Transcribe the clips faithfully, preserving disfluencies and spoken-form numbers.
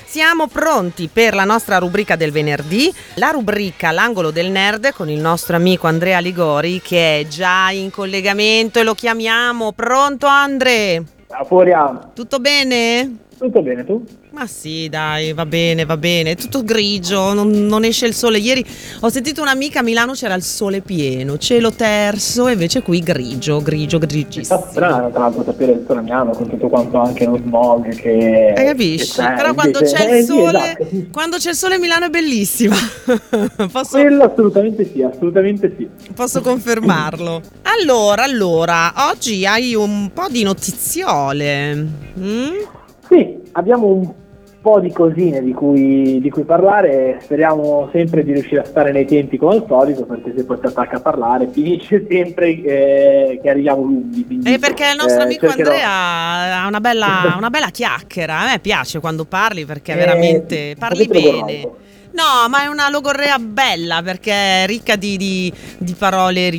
Siamo pronti per la nostra rubrica del venerdì, la rubrica L'angolo del nerd con il nostro amico Andrea Ligori che è già in collegamento e lo chiamiamo. Pronto Andre? Ciao Furia. Tutto bene? Tutto bene, tu? Ma sì, dai, va bene, va bene. È tutto grigio, non, non esce il sole. Ieri ho sentito un'amica a Milano, c'era il sole pieno, cielo terso, e invece qui grigio, grigio, grigissimo. È strano tra l'altro sapere il sole a Milano con tutto quanto anche lo smog che... Hai capisci? che Però quando invece... c'è il eh, sole, sì, esatto. quando c'è il sole Milano è bellissima. Posso... Quello assolutamente sì, assolutamente sì. Posso confermarlo. Allora, allora, oggi hai un po' di notiziole. Mm? Sì, abbiamo un po' di cosine di cui, di cui parlare, speriamo sempre di riuscire a stare nei tempi come al solito, perché se poi si attacca a parlare finisce sempre eh, che arriviamo lunghi. Quindi, E perché il nostro eh, amico cercherò. Andrea ha una bella, una bella chiacchiera, a me piace quando parli perché Eh, veramente parli potete bene. logorroico. No, ma è una logorrea bella perché è ricca di, di, di parole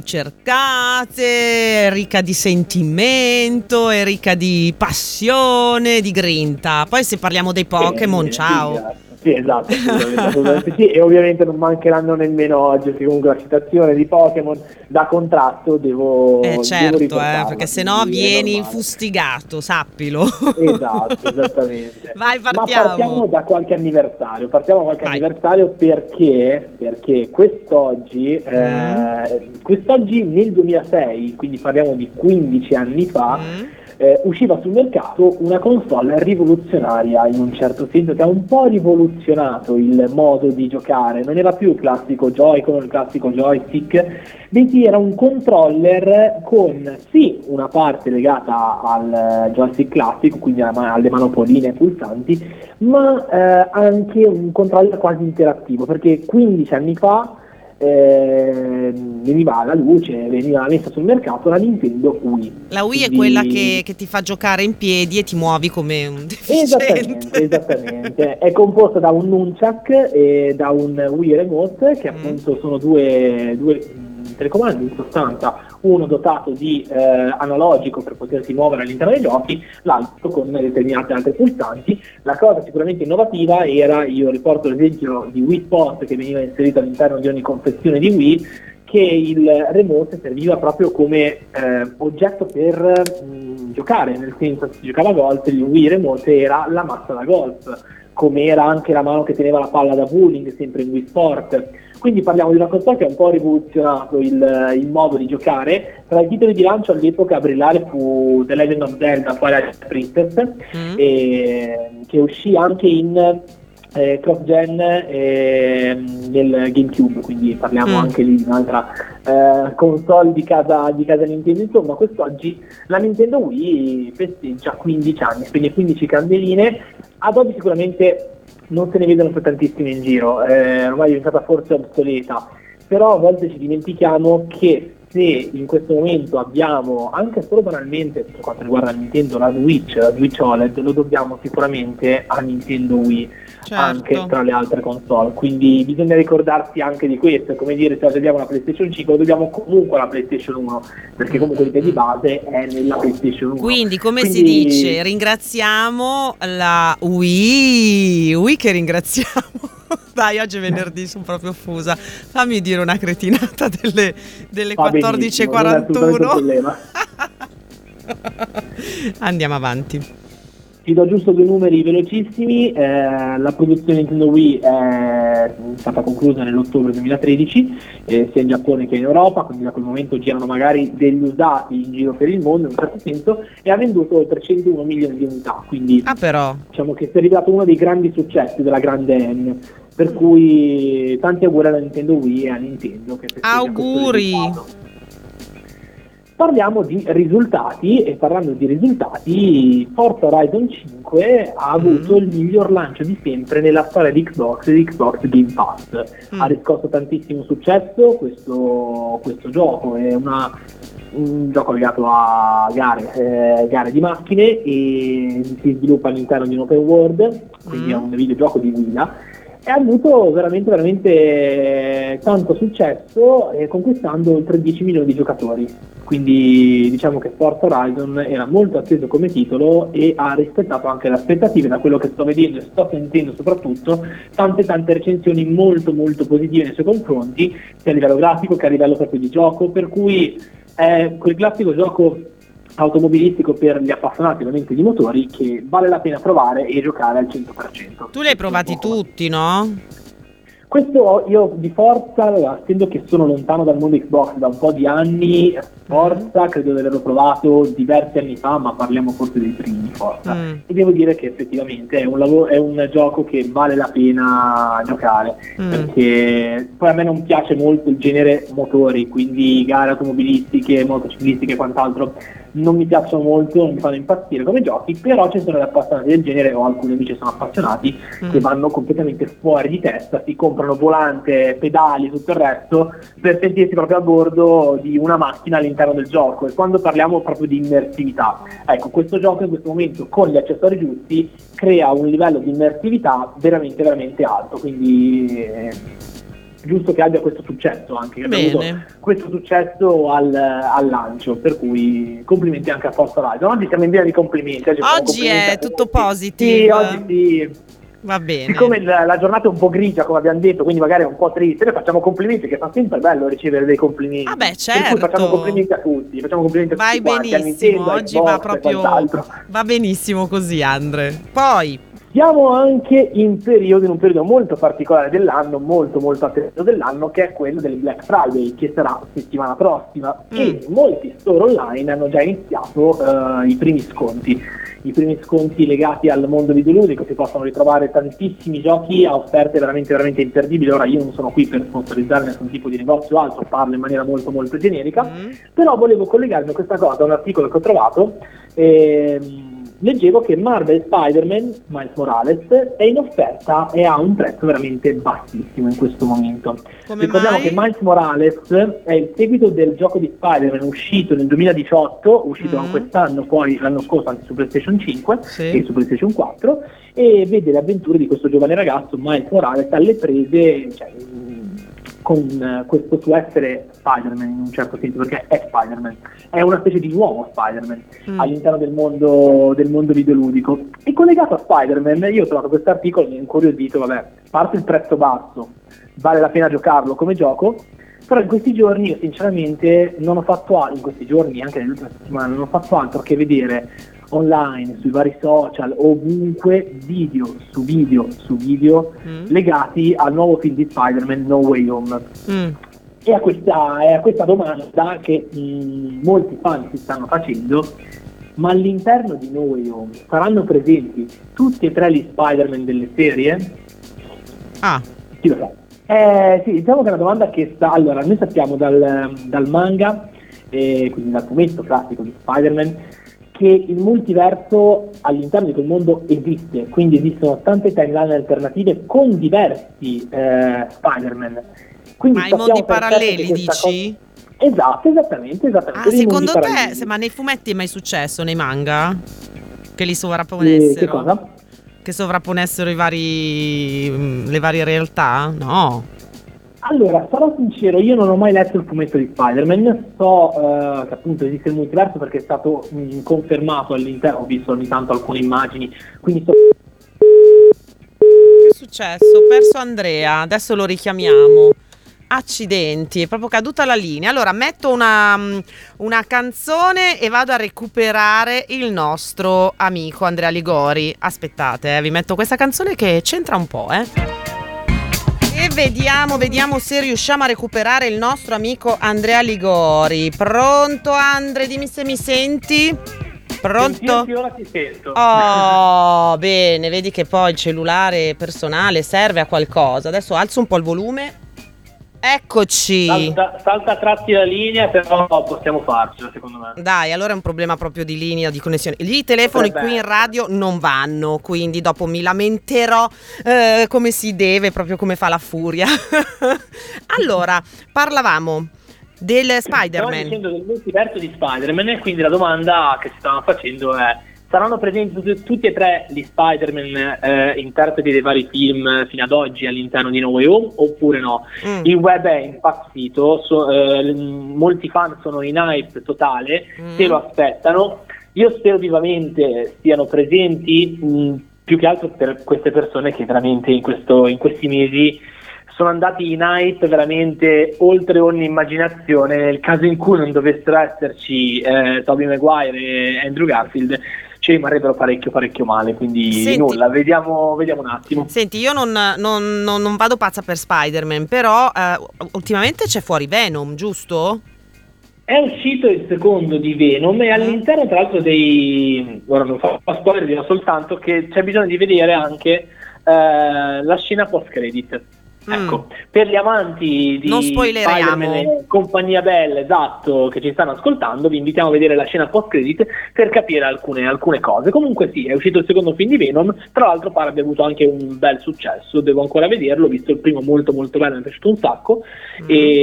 ricercate, è ricca di sentimento, è ricca di passione, di grinta. Poi se parliamo dei Pokémon, Sì, ciao. sì, sì, esatto, assolutamente, assolutamente sì, e ovviamente non mancheranno nemmeno oggi, che comunque la citazione di Pokémon da contratto devo, Eh devo certo, eh, riportarla, perché sennò quindi è vieni normale. fustigato, sappilo. Esatto, esattamente. Vai, Ma partiamo. partiamo da qualche anniversario, partiamo da qualche Vai. anniversario perché, perché quest'oggi, Mm. eh, quest'oggi nel duemilasei, quindi parliamo di quindici anni fa, Mm. eh, usciva sul mercato una console rivoluzionaria in un certo senso, che ha un po' rivoluzionato il modo di giocare. Non era più il classico Joy-Con, il classico joystick, bensì era un controller con sì una parte legata al joystick classico, quindi alla- alle manopoline pulsanti, ma eh, anche un controller quasi interattivo, perché quindici anni fa eh, veniva alla luce, veniva messa sul mercato la Nintendo Wii. La Wii è Quindi- quella che, che ti fa giocare in piedi e ti muovi come un Esattamente, deficiente. esattamente. È composta da un nunchuck e da un Wii Remote, che Mm. appunto sono due, due mh, telecomandi in sostanza, uno dotato di eh, analogico per potersi muovere all'interno dei giochi, l'altro con determinate altre pulsanti. La cosa sicuramente innovativa era, io riporto l'esempio di Wii Sport che veniva inserito all'interno di ogni confezione di Wii, che il remote serviva proprio come eh, oggetto per mh, giocare, nel senso che si giocava a golf, il Wii Remote era la mazza da golf, come era anche la mano che teneva la palla da bowling, sempre in Wii Sport. Quindi parliamo di una console che ha un po' rivoluzionato il, il modo di giocare. Tra i titoli di lancio all'epoca a brillare fu The Legend of Zelda Twilight Princess, Mm. e, che uscì anche in eh, cross-gen eh, nel GameCube, quindi parliamo Mm. anche lì di un'altra eh, console di casa, di casa Nintendo. Insomma, quest'oggi la Nintendo Wii festeggia quindici anni, spegne quindici candeline. Ad oggi sicuramente non se ne vedono più tantissime in giro, eh, ormai è diventata forse obsoleta, però a volte ci dimentichiamo che se in questo momento abbiamo anche solo banalmente per quanto riguarda Nintendo la Switch, la Switch O L E D, lo dobbiamo sicuramente a Nintendo Wii, Certo. anche tra le altre console, quindi bisogna ricordarsi anche di questo. È come dire, se abbiamo la PlayStation cinque lo dobbiamo comunque alla PlayStation uno, perché comunque l'idea di base è nella PlayStation uno. Quindi, come si Quindi- dice, ringraziamo la Wii. Wii che ringraziamo. Dai, oggi è venerdì, sono proprio fusa. Fammi dire una cretinata delle, delle Va quattordici e benissimo, non è assolutamente un quarantuno. problema. Andiamo avanti. Ti do giusto due numeri velocissimi. Eh, la produzione Nintendo Wii è stata conclusa nell'ottobre duemilatredici, eh, sia in Giappone che in Europa, quindi da quel momento girano magari degli usati in giro per il mondo in un certo senso, e ha venduto oltre centouno milioni di unità, quindi Ah, però. diciamo che si è rivelato uno dei grandi successi della grande N, per cui tanti auguri alla Nintendo Wii e a Nintendo che festeggia questo Auguri. risultato. Parliamo di risultati, e parlando di risultati, Forza Horizon cinque ha avuto Mm. il miglior lancio di sempre nella storia di Xbox e di Xbox Game Pass. Mm. Ha riscosso tantissimo successo questo, questo gioco, è una, un gioco legato a gare, eh, gare di macchine, e si sviluppa all'interno di un open world, quindi Mm. è un videogioco di guida. e ha avuto veramente veramente tanto successo, eh, conquistando oltre dieci milioni di giocatori. Quindi diciamo che Forza Horizon era molto atteso come titolo e ha rispettato anche le aspettative. Da quello che sto vedendo e sto sentendo soprattutto, tante tante recensioni molto molto positive nei suoi confronti, sia a livello grafico che a livello proprio di gioco, per cui è quel classico gioco automobilistico per gli appassionati ovviamente di motori che vale la pena provare e giocare al cento per cento. Tu li hai provati tutti, no? Questo io di Forza, essendo che sono lontano dal mondo Xbox da un po' di anni, Forza credo di averlo provato diversi anni fa, ma parliamo forse dei primi Forza. Mm. E devo dire che effettivamente è un, lavoro, è un gioco che vale la pena giocare, mm. perché poi a me non piace molto il genere motori, quindi gare automobilistiche, motociclistiche e quant'altro. Non mi piacciono molto, non mi fanno impazzire come giochi, però ci sono degli appassionati del genere, o alcuni amici sono appassionati, mm. che vanno completamente fuori di testa, si comprano volante, pedali, tutto il resto, per sentirsi proprio a bordo di una macchina all'interno del gioco. E quando parliamo proprio di immersività, ecco, questo gioco in questo momento con gli accessori giusti crea un livello di immersività veramente veramente alto, quindi eh, giusto che abbia questo successo anche, che abbia avuto questo successo al, al lancio, per cui complimenti anche a Forza Horizon. Oggi siamo in via di complimenti. Oggi, oggi complimenti è tutto positivo. Sì, oggi sì. Va bene. Siccome la, la giornata è un po' grigia, come abbiamo detto, quindi magari è un po' triste, noi facciamo complimenti, che fa sempre bello ricevere dei complimenti. Ah beh, certo. Per cui facciamo complimenti a tutti, facciamo complimenti a Vai tutti quanti, benissimo, Nintendo, oggi Xbox, va proprio va benissimo così, Andre. Poi siamo anche in periodo, in un periodo molto particolare dell'anno, molto molto atteso dell'anno, che è quello del Black Friday, che sarà settimana prossima, mm. e molti store online hanno già iniziato uh, i primi sconti. I primi sconti legati al mondo videoludico, si possono ritrovare tantissimi giochi a offerte veramente veramente imperdibili. Ora io non sono qui per sponsorizzare nessun tipo di negozio o altro, parlo in maniera molto molto generica, mm. però volevo collegarmi a questa cosa, a un articolo che ho trovato. Ehm, leggevo che Marvel Spider-Man Miles Morales è in offerta e ha un prezzo veramente bassissimo in questo momento. Come Ricordiamo mai? che Miles Morales è il seguito del gioco di Spider-Man uscito nel duemiladiciotto, uscito mm. quest'anno, poi l'anno scorso anche su PlayStation cinque, sì, e su PlayStation quattro, e vede le avventure di questo giovane ragazzo Miles Morales alle prese, cioè, con questo suo essere Spider-Man in un certo senso, perché è Spider-Man, è una specie di nuovo Spider-Man mm. all'interno del mondo del mondo videoludico. E collegato a Spider-Man, io ho trovato questo articolo, mi ha incuriosito, vabbè, a parte il prezzo basso, vale la pena giocarlo come gioco, però in questi giorni io sinceramente non ho fatto altro, in questi giorni, anche nelle ultime settimane, non ho fatto altro che vedere online, sui vari social, ovunque, video su video su video mm. legati al nuovo film di Spider-Man No Way Home. Mm. E a questa, è a questa domanda che mh, molti fan si stanno facendo: ma all'interno di No Way Home saranno presenti tutti e tre gli Spider-Man delle serie? Ah. Chi lo sa? Eh, sì, diciamo che è una domanda che sta... Allora, noi sappiamo dal, dal manga, eh, quindi dal fumetto classico di Spider-Man, che il multiverso all'interno di quel mondo esiste, quindi esistono tante timeline alternative con diversi eh, Spider-Man. Quindi ma i mondi paralleli, dici? Cosa... Esatto, esattamente, esattamente. Ah, secondo te, se, ma nei fumetti è mai successo, nei manga? Che li sovrapponessero? Eh, che cosa? Che sovrapponessero i vari, le varie realtà? No. Allora, sarò sincero, io non ho mai letto il fumetto di Spider-Man, so uh, che appunto esiste il multiverso perché è stato mh, confermato all'interno, ho visto ogni tanto alcune immagini, quindi so... Che è successo? Ho perso Andrea, adesso lo richiamiamo. Accidenti, è proprio caduta la linea. Allora metto una, una canzone e vado a recuperare il nostro amico Andrea Ligori. Aspettate, eh, vi metto questa canzone che c'entra un po', eh. E vediamo, vediamo se riusciamo a recuperare il nostro amico Andrea Ligori. Pronto Andre? Dimmi se mi senti. Pronto? Sì, ora ti sento. Oh, bene, vedi che poi il cellulare personale serve a qualcosa. Adesso alzo un po' il volume. Eccoci. Salta, salta tratti la linea, però possiamo farcela, secondo me. Dai, allora è un problema proprio di linea, di connessione. I telefoni Potrebbe qui in radio non vanno, quindi dopo mi lamenterò eh, come si deve, proprio come fa la furia. Allora, parlavamo del Spider-Man. Stiamo dicendo del multiverso di Spider-Man, e quindi la domanda che ci stavano facendo è: Saranno presenti tutti, tutti e tre gli Spider-Man eh, interpreti dei vari film fino ad oggi all'interno di No Way Home oppure no? Mm. Il web è impazzito, so, eh, molti fan sono in hype totale, mm. se lo aspettano. Io spero vivamente siano presenti, mh, più che altro per queste persone che veramente in, questo, in questi mesi sono andati in hype veramente oltre ogni immaginazione. Nel caso in cui non dovessero esserci eh, Tobey Maguire e Andrew Garfield, ci rimarrebbero parecchio parecchio male, quindi senti, nulla, vediamo, vediamo un attimo. Senti, io non, non, non, non vado pazza per Spider-Man, però eh, ultimamente c'è fuori Venom, giusto? È uscito il secondo di Venom e all'interno tra l'altro dei... ora non fa spoiler, dirò soltanto che c'è bisogno di vedere anche eh, la scena post-credit. Ecco, mm. per gli amanti di non spoileriamo e compagnia bella, esatto, che ci stanno ascoltando, vi invitiamo a vedere la scena post-credit per capire alcune, alcune cose. Comunque sì, è uscito il secondo film di Venom, tra l'altro pare abbia avuto anche un bel successo, devo ancora vederlo, ho visto il primo molto molto bello, mi è piaciuto un sacco, mm.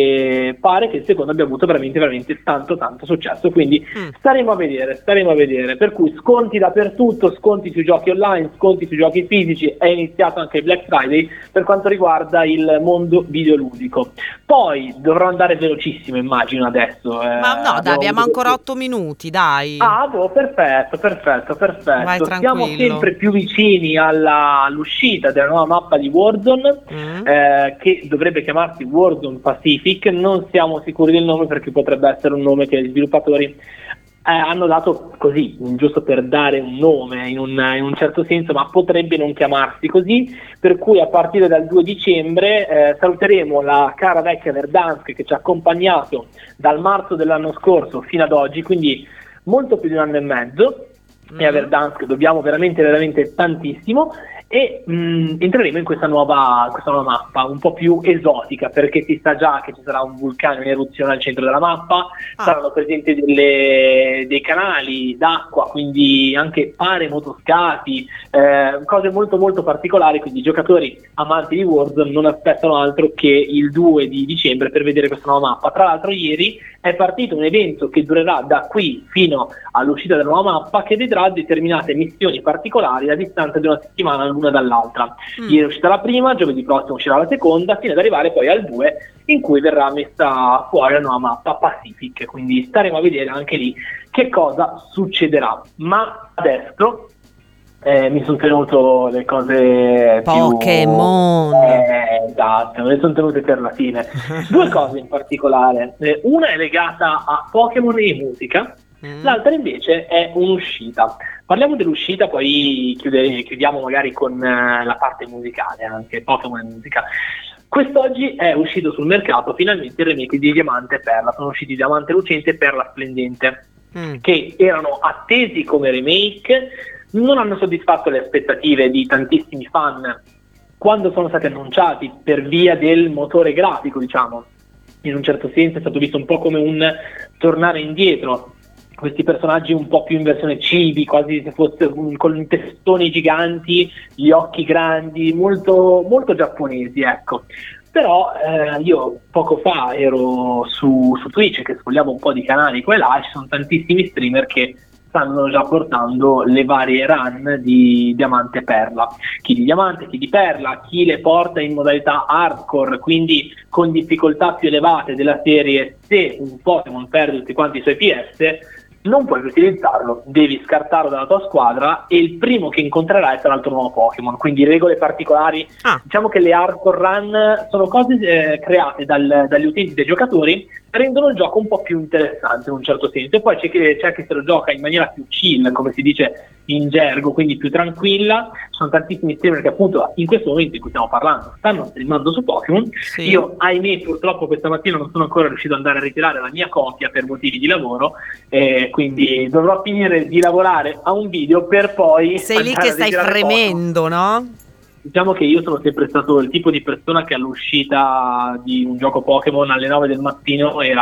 e pare che il secondo abbia avuto veramente veramente tanto tanto successo, quindi mm. staremo a vedere, staremo a vedere, per cui sconti dappertutto, sconti sui giochi online, sconti sui giochi fisici, è iniziato anche il Black Friday per quanto riguarda il mondo videoludico. Poi dovrò andare velocissimo, immagino adesso. Eh, Ma no, dai, abbiamo ancora otto minuti, dai. Ah, boh, perfetto, perfetto, perfetto. Vai, siamo sempre più vicini alla, all'uscita della nuova mappa di Warzone, mm. eh, che dovrebbe chiamarsi Warzone Pacific. Non siamo sicuri del nome perché potrebbe essere un nome che gli sviluppatori Eh, hanno dato così, giusto per dare un nome in un, in un certo senso, ma potrebbe non chiamarsi così, per cui a partire dal due dicembre eh, saluteremo la cara vecchia Verdansk che ci ha accompagnato dal marzo dell'anno scorso fino ad oggi, quindi molto più di un anno e mezzo, mm-hmm. e a Verdansk dobbiamo veramente veramente tantissimo. E mh, entreremo in questa nuova, questa nuova mappa un po' più esotica, perché si sa già che ci sarà un vulcano in eruzione al centro della mappa, ah. saranno presenti delle, dei canali d'acqua, quindi anche pare motoscafi, eh, cose molto molto particolari, quindi i giocatori amanti di Warzone non aspettano altro che il due di dicembre per vedere questa nuova mappa. Tra l'altro ieri è partito un evento che durerà da qui fino all'uscita della nuova mappa, che vedrà determinate missioni particolari a distanza di una settimana l'una dall'altra. Mm. Ieri è uscita la prima, giovedì prossimo uscirà la seconda, fino ad arrivare poi al due, in cui verrà messa fuori la nuova mappa Pacific, quindi staremo a vedere anche lì che cosa succederà. Ma adesso eh, mi sono tenuto le cose Pokémon più... eh, esatto, me le sono tenute per la fine. Due cose in particolare, eh, una è legata a Pokémon e musica, mm. l'altra invece è un'uscita. Parliamo dell'uscita, poi chiude, chiudiamo magari con uh, la parte musicale, anche Pokémon e musica. Quest'oggi è uscito sul mercato finalmente il remake di Diamante e Perla. Sono usciti Diamante Lucente e Perla Splendente, mm. che erano attesi come remake, non hanno soddisfatto le aspettative di tantissimi fan quando sono stati annunciati per via del motore grafico, diciamo. In un certo senso è stato visto un po' come un tornare indietro, questi personaggi un po' più in versione chibi, quasi se fosse con i testoni giganti, gli occhi grandi, molto, molto giapponesi, ecco. Però eh, io poco fa ero su, su Twitch, che sfogliavo un po' di canali qua e là, ci sono tantissimi streamer che stanno già portando le varie run di Diamante e Perla, chi di Diamante, chi di Perla, chi le porta in modalità hardcore, quindi con difficoltà più elevate della serie. Se un Pokémon perde tutti quanti i suoi P S, non puoi più utilizzarlo, devi scartarlo dalla tua squadra e il primo che incontrerai sarà il tuo nuovo Pokémon, quindi regole particolari. Ah. Diciamo che le hardcore run sono cose eh, create dal, dagli utenti, dai giocatori, rendono il gioco un po' più interessante in un certo senso, e poi c'è chi, c'è chi se lo gioca in maniera più chill, come si dice in gergo, quindi più tranquilla. Ci sono tantissimi streamer che appunto in questo momento in cui stiamo parlando stanno streamando su Pokémon. Sì. Io ahimè purtroppo questa mattina non sono ancora riuscito ad andare a ritirare la mia copia per motivi di lavoro, eh, quindi dovrò finire di lavorare a un video per poi sei lì che stai fremendo, Pokémon. No? Diciamo che io sono sempre stato il tipo di persona che all'uscita di un gioco Pokémon alle nove del mattino era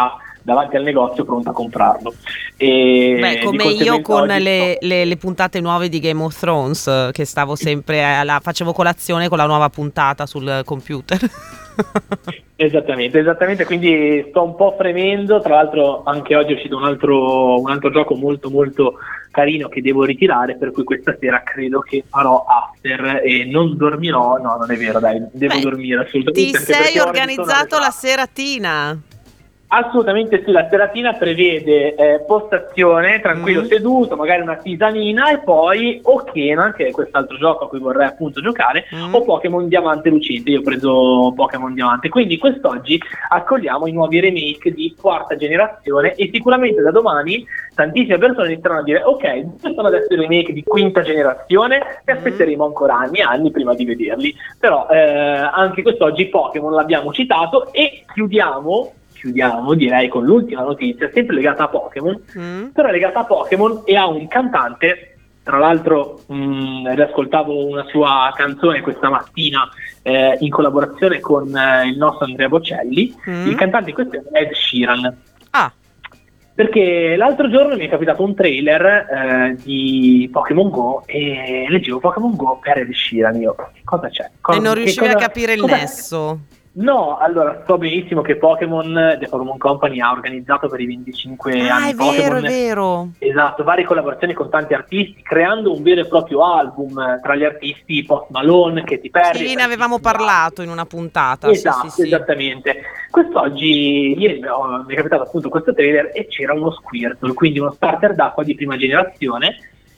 davanti al negozio pronta a comprarlo. E Beh, come io con le, le, le puntate nuove di Game of Thrones, che stavo sempre alla, facevo colazione con la nuova puntata sul computer. Esattamente, esattamente, quindi sto un po' fremendo. Tra l'altro anche oggi è uscito un altro, un altro gioco molto molto carino che devo ritirare, per cui questa sera credo che farò after e non dormirò. No, non è vero, dai, devo Beh, dormire assolutamente. Ti sei organizzato la seratina? Assolutamente sì, la seratina prevede eh, postazione, tranquillo Mm. seduto, magari una tisanina e poi o Kenan, che è quest'altro gioco a cui vorrei appunto giocare, Mm. o Pokémon Diamante Lucente. Io ho preso Pokémon Diamante, quindi quest'oggi accogliamo i nuovi remake di quarta generazione e sicuramente da domani tantissime persone inizieranno a dire ok, questi sono adesso i remake di quinta generazione e Mm. aspetteremo ancora anni e anni prima di vederli. Però eh, anche quest'oggi Pokémon l'abbiamo citato e chiudiamo Chiudiamo, direi, con l'ultima notizia, sempre legata a Pokémon, Mm. però legata a Pokémon e a un cantante. Tra l'altro mh, riascoltavo una sua canzone questa mattina eh, in collaborazione con eh, il nostro Andrea Bocelli. Mm. Il cantante in questione è Ed Sheeran. Ah, Perché l'altro giorno mi è capitato un trailer eh, di Pokémon Go e leggevo Pokémon Go per Ed Sheeran. Io, che cosa c'è? Cosa- e non che riuscivi cosa- a capire il cos'è? nesso. No, allora so benissimo che Pokémon, The Pokémon Company ha organizzato per i venticinque Ah, anni è vero, Pokémon. è vero. Esatto, varie collaborazioni con tanti artisti, creando un vero e proprio album eh, tra gli artisti Post Malone, Katy Perry. Sì, ne avevamo tantissimi parlato in una puntata. Esatto, Sì, sì, sì. esattamente. Quest'oggi, ieri oh, mi è capitato appunto questo trailer e c'era uno Squirtle, quindi uno starter d'acqua di prima generazione.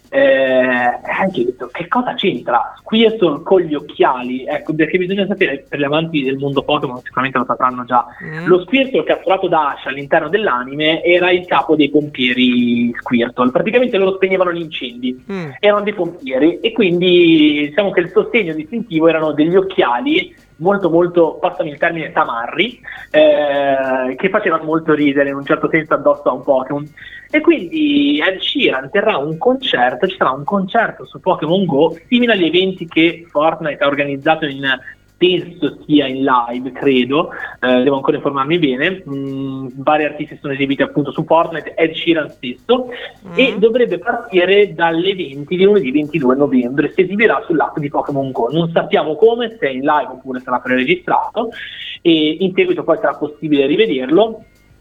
Eh, anche io ho detto, che cosa c'entra Squirtle con gli occhiali? Ecco, perché bisogna sapere, per gli amanti del mondo Pokémon sicuramente lo sapranno già, Mm. lo Squirtle catturato da Ash all'interno dell'anime era il capo dei pompieri Squirtle. Praticamente loro spegnevano gli incendi, Mm. erano dei pompieri e quindi diciamo che il sostegno distintivo erano degli occhiali molto molto, passami il termine, tamarri, eh, che facevano molto ridere in un certo senso addosso a un Pokémon. E quindi Ed Sheeran terrà un concerto, ci sarà un concerto su Pokémon Go simile agli eventi che Fortnite ha organizzato in, penso sia in live, credo, eh, devo ancora informarmi bene. Mm, vari artisti sono esibiti appunto su Fortnite, Ed Sheeran stesso, Mm. e dovrebbe partire dalle venti di lunedì ventidue novembre. Si esibirà sull'app di Pokémon Go, non sappiamo come, se è in live oppure sarà preregistrato, e in seguito poi sarà possibile rivederlo.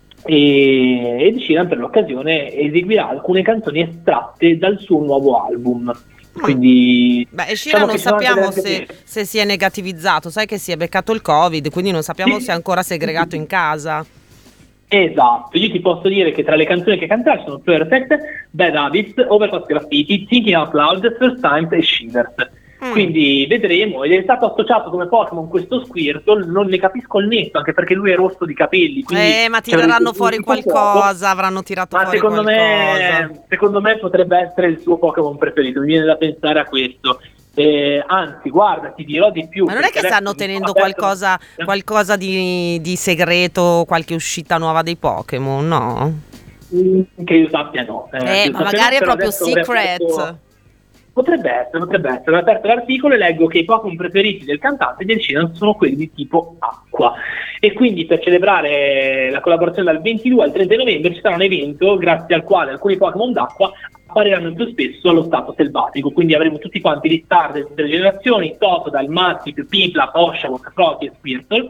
E Ed Sheeran per l'occasione eseguirà alcune canzoni estratte dal suo nuovo album. Quindi Beh, e diciamo Sheeran non che ci sono sappiamo anche delle- se, se si è negativizzato, sai che si è beccato il Covid, quindi non sappiamo Sì. se è ancora segregato in casa. Esatto, io ti posso dire che tra le canzoni che canterà sono Perfect, Bad Habits, Overpass Graffiti, Thinking Out Loud, First Times e Shivers. Mm. Quindi vedremo, ed è stato associato come Pokémon questo Squirtle, non ne capisco il nesso, anche perché lui è rosso di capelli. Quindi Eh, ma ci avrei tireranno detto fuori un po' poco. qualcosa, avranno tirato Ma fuori secondo qualcosa. me, secondo me potrebbe essere il suo Pokémon preferito, mi viene da pensare a questo. Eh, anzi, guarda, ti dirò di più. Ma non è perché che stanno adesso mi tenendo sono aperto- qualcosa, qualcosa di, di segreto, qualche uscita nuova dei Pokémon, no? Mm, Che io sappia no. Eh, che io ma sappia magari no, è però proprio adesso avrei secret. aperto- Potrebbe essere, potrebbe essere. Ho aperto l'articolo e leggo che i Pokémon preferiti del cantante del cinema sono quelli di tipo acqua. E quindi per celebrare la collaborazione dal ventidue al trenta novembre ci sarà un evento grazie al quale alcuni Pokémon d'acqua appariranno più spesso allo stato selvatico. Quindi avremo tutti quanti gli star delle tutte le generazioni, Totodile, Mastiff, Piplup, Oshawott, Froakie e Squirtle.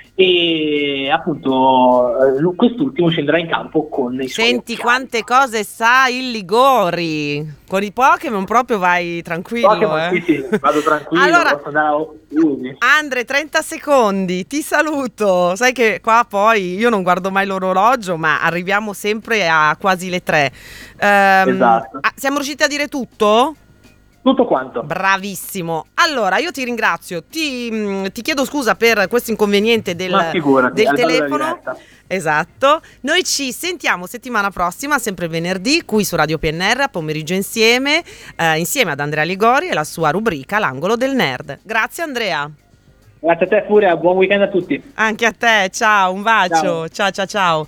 E appunto eh, quest'ultimo scenderà in campo con i suoi Senti occhiali. quante cose sa il Ligori. Con i Pokémon proprio vai tranquillo, Pokémon, eh. sì, sì, vado tranquillo, Allora, posso andare a Usi. Andre, trenta secondi, ti saluto. Sai che qua poi io non guardo mai l'orologio, ma arriviamo sempre a quasi le tre. Ehm, Esatto. ah, siamo riusciti a dire tutto? Tutto quanto. Bravissimo. Allora, io ti ringrazio. Ti, mh, ti chiedo scusa per questo inconveniente del, Ma figurati, del al bello della telefono. diretta. Esatto. Noi ci sentiamo settimana prossima, sempre venerdì, qui su Radio P N R, a pomeriggio insieme, eh, insieme ad Andrea Ligori e la sua rubrica L'angolo del nerd. Grazie Andrea. Grazie a te Furia, buon weekend a tutti. Anche a te, ciao, un bacio. Ciao. Ciao ciao ciao.